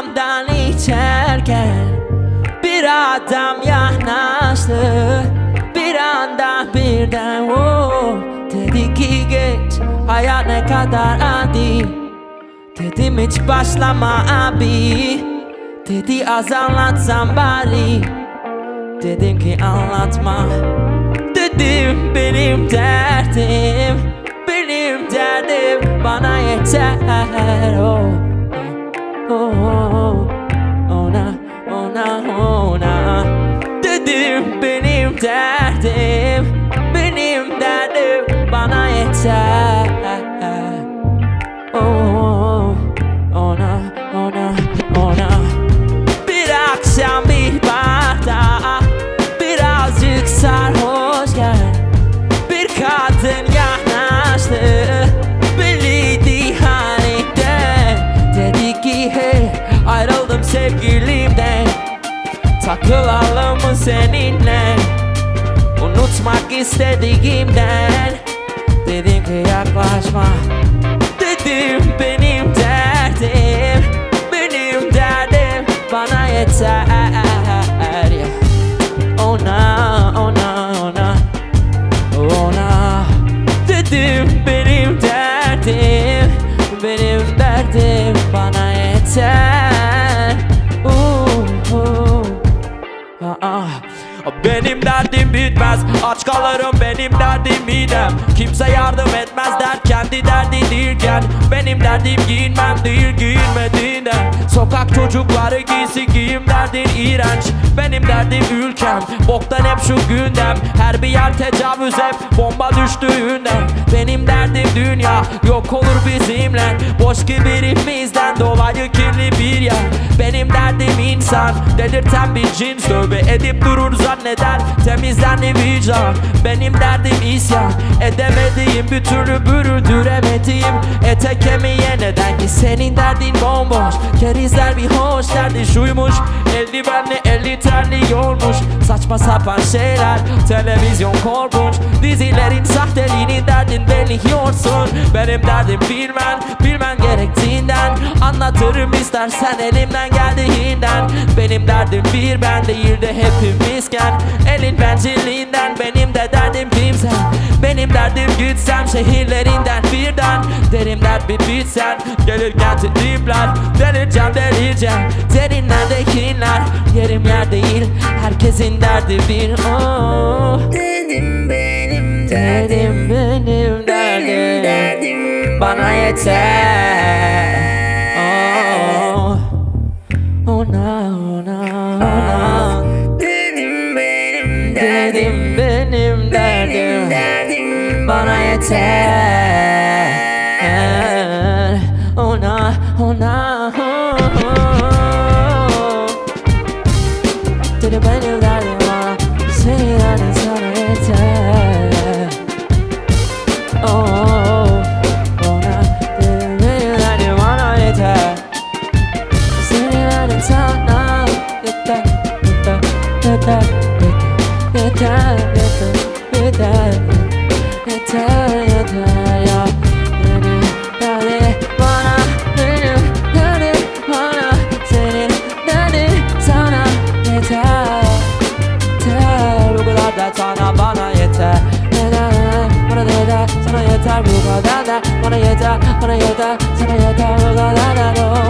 camdan içerken bir adam yanaştı. Bir anda birden dedi ki geç, hayat ne kadar adil. Dedim hiç başlama abi. Dedi az anlatsam bari. Dedim ki anlatma. Dedim benim derdim bana yeter. Ona dedim benim derdim bana yeter. Ona bir akşam bir barda birazcık sarhoşken bir kadın yanaştı. Belliydi halinden. Dedi ki hey, ayrıldım sevgilimden, takılalım mı seninle? Unutmak istediğimden. Dedim ki yaklaşma. Dedim benim derdim bana yeter. Ona dedim benim derdim bana yeter. Benim derdim bitmez, aç kalırım benim derdim midem. Kimse yardım etmez der kendi derdi değilken. Benim derdim giyinmem değil giyinmediğinden. Sokak çocukları giysi giyim derdin iğrenç. Benim derdim ülkem, boktan hep şu gündem. Her bir yer tecavüz hep bomba düştüğünden. Benim derdim dünya yok olur bizimle. Boş kibirimizden dolayı kirli bir yer. Benim derdim insan, delirten bir cins. Tövbe edip durur zanneder temizlendi vicdan. Benim derdim isyan, edemediğim bir türlü büründüremediğim ete kemiğe. Neden ki senin derdin bomboş, kerizler bir hoş derdi şuymuş. Eldivenli 50 terli yormuş. Saçma sapan şeyler, televizyon korkunç. Dizilerin sahteliğini derdin belliyorsun. Benim derdim bilmen gerektiğinden. Anlatırım istersen elimden geldiğinden. Benim derdim bir ben değil de hepimizken. Elin bencilliğinden benim de derdim kimsen. Benim derdim gitsem şehirlerinden birden. Derim dert bir bitsen gelirken dipler. Delireceğim derinlerdekiler. Yerim yer değil, herkesin derdi bir. Dedim benim derdim bana yeter. Ona dedim benim derdim bana yeter. Ona dedim benim derdim bana, senin derdin sana yeter. Ona dedim benim derdim bana yeter. Senin derdin sana yeter. Yeter ya. Benim derdim bana, benim derdim bana, senin derdin sana yeter. Bu kadar da sana bana yeter. Bana da yeter, sana yeter bu kadar da. Bana yeter, sana yeter bu kadar da.